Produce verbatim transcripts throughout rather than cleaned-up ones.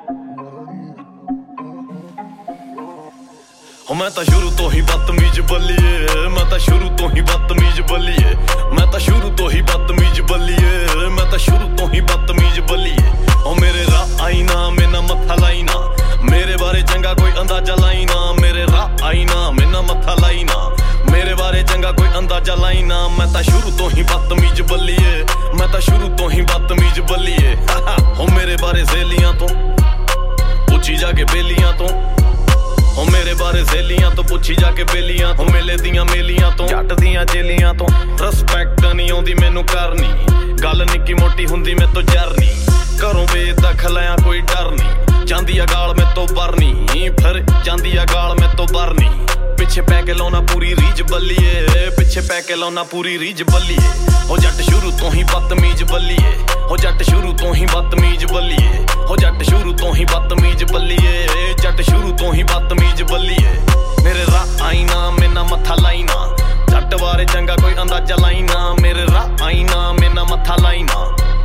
मैं तो शुरू तो ही बदतमीज बल्लिए, मैं तो शुरू तो ही बदतमीज बल्लिए, मैं तो शुरू तो ही बदतमीज बल्लिए, मैं तो शुरू तो ही बदतमीज बल्लिए। ओ मेरे राह आई ना मेना मत्था लाई ना, मेरे बारे चंगा कोई अंदाजा लाई ना, मेरे राह आई ना मेना मत्था लाई ना, मेरे बारे चंगा कोई अंदाजा लाई ना। मैं तो शुरू तो ही बदतमीज बल्लिए, मैं तो शुरू तो ही बदतमीज बल्लिए। ओ मेरे बारे सहेलियां तो पुछी जाके बेलियां तो, ओ मेरे बारे सहेलियां तो पुछी जाके बेलियां तो, मेले दियां मेलियां तो जट दियां जेलियां तो। रिस्पैक्ट नहीं आउंदी मैनू करनी, गल निक्की मोटी हुंदी मैं तो जरनी, घरों बेदखल आ कोई डर नहीं, जांदी आ गाल मैं तो बरनी, फिर जांदी आ गाल मैं तो बरनी। पिछे पै के लाउना पूरी रीज बल्लिए, पिछे पै के लाउना पूरी रीज बल्लिए। ओ जट शुरू तो ही बदतमीज बल्लिए, ओ जट शुरू तो ही बदतमीज बल्लिए, ओ जट शुरू तो ही बदतमीज बल्लिए, जट शुरू तो ही बदतमीज बल्लिए। मेरे राह आई ना मेना मत्था लाई ना, जट बारे चंगा कोई अंदाजा लाई ना, मेरे राह आई ना मेना मत्था लाई ना।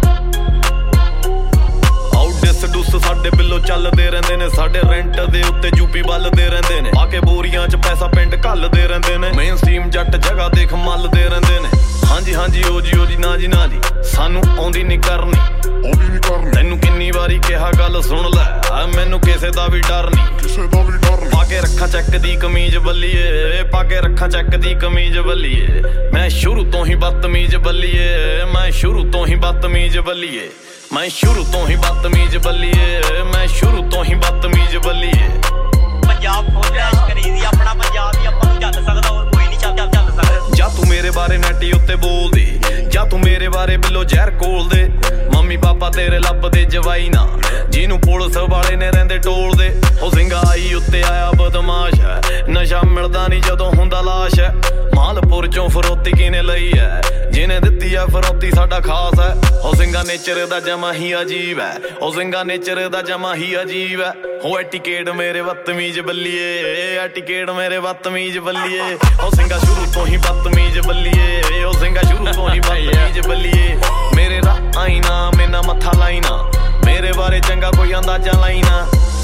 डिस डुस साडे बिलो चलदे रहिंदे ने, साडे रेंट दे उत्ते यूपी बलदे रहिंदे ने, आके बोरियां च पैसा पिंड घलदे रहिंदे ने, मेन स्ट्रीम जट जगह देख मलदे रहिंदे ने। हां जी हां जी ओ जी ओ जी ना जी ना जी, सानू आउंदी नहीं करनी, आउंदी नहीं करनी। तैनू किन्नी वारी कहा गल सुन लै, मैनू किसे दा भी डर नहीं, किसे दा भी डर नहीं। पाके रखा चैक दी कमीज बल्लिए, पाके रखा चैक दी कमीज बल्लिए। मैं शुरू तो ही बदतमीज बल्लिए, मैं शुरू तो ही बदतमीज बल्लिए, मैं शुरू तो ही बदतमीज बल्लिए, मैं शुरू तो ही बदतमीज बल्लिए। पंजाब खोज करी अपना पंजाब ही अपन चल सकदा, और कोई नहीं चल चल सकदा। जा तू मेरे बारे नैटी उत्ते बोल दे, जा तू मेरे बारे बिलो जहर कोल दे, मम्मी पापा तेरे लब दे जवाई ना, जिनू पुलिस वाले ने रहिंदे टोल दे। ओ सिंगा आई उत्ते आया बदमाश है, नशा मिलदा नहीं जदों हुंदा लाश है, मालपुर चों फरोती किने लई है, जिने दित्ती है फरोती साडा खास है। ओ सिंगा नेचर दा जमा ही अजीब है, ओ सिंगा नेचर दा जमा ही अजीब है। ओ एटिकेट मेरे बदतमीज बल्लिए, एटिकेट मेरे बदतमीज बल्लिए। ओ सिंगा शुरू तो ही बदतमीज बल्लिए, ओ सिंगा शुरू तो ही बदतमीज बल्लिए। मेरे राह आई ना मेना मत्था लाई ना, मेरे बारे चंगा कोई अंदाजा लाई ना।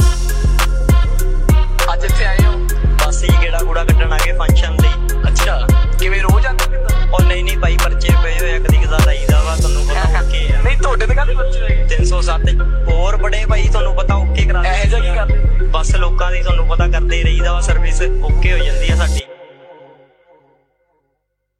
ਅੱਜ ਇੱਥੇ ਆਏ ਹੋ ਬਸ ਹੀ ਗੇੜਾ ਗੂੜਾ ਕੱਢਣ ਆ ਗਏ ਫੰਕਸ਼ਨ ਲਈ। ਅੱਛਾ ਕਿਵੇਂ ਰੋਜ਼ ਆਉਂਦੇ ਕਿੱਦਾਂ? ਉਹ ਨਹੀਂ ਨਹੀਂ ਭਾਈ ਪਰਚੇ ਪਏ ਹੋਏ ਕਦੀ ਕਦਾ ਲਾਈਦਾ ਵਾ, ਤੁਹਾਨੂੰ ਪਤਾ ਓਕੇ ਆ। ਨਹੀਂ ਤੁਹਾਡੇ ਤੇ ਕਾਹਦੇ ਪਰਚੇ ਹੋਏ? ਤਿੰਨ ਸੌ ਸੱਤ ਹੋਰ ਬੜੇ ਭਾਈ, ਤੁਹਾਨੂੰ ਪਤਾ ਓਕੇ ਕਰਾ। ਇਹੋ ਜਿਹਾ ਕੀ ਕਰਦੇ? ਬਸ ਲੋਕਾਂ ਦੀ ਤੁਹਾਨੂੰ ਪਤਾ ਕਰਦੇ ਰਹੀਦਾ ਵਾ, ਸਰਵਿਸ ਓਕੇ ਹੋ ਜਾਂਦੀ ਆ ਸਾਡੀ।